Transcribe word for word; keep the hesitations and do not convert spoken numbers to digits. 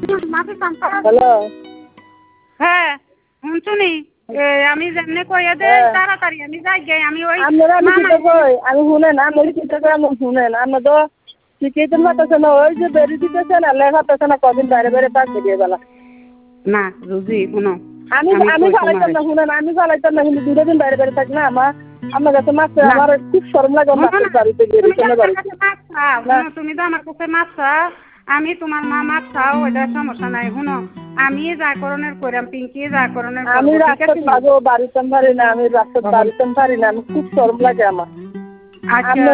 hello হ্যাঁ শুনছুনি আমি যেমনি কইয়া দে তাড়াতাড়ি আমি যাই গে আমি ওই আপনারা আমি চিন্তা কই আমি শুনেন আমি চিন্তা করে আমি শুনেন আমরা তো শিখিয়ে পারতেছে না ওই যে বেরি দিতেছে না লেখা পাচ্ছে না কদিন বাইরে বাইরে পাক দিয়ে বেলা না রুজি শুনো আমি আমি চালাইতাম না শুনেন আমি চালাইতাম না কিন্তু দুটো দিন বাইরে বাইরে থাকি না আমার আমার কাছে মাছ আমার খুব শরম লাগে মাছের বাড়িতে গিয়ে রিটার্নের বাড়িতে তুমি তো আমার কাছে মাছ চাও আমি তোমার মা মাছ চাও ওইটা সমস্যা নাই শুনো আমি যা করণের করাম পিঙ্কি যা করণের আমি রাস্তার বাড়িতাম পারি না আমি রাস্তার বাড়িতাম পারি না আমি খুব শরম লাগে আমার আচ্ছা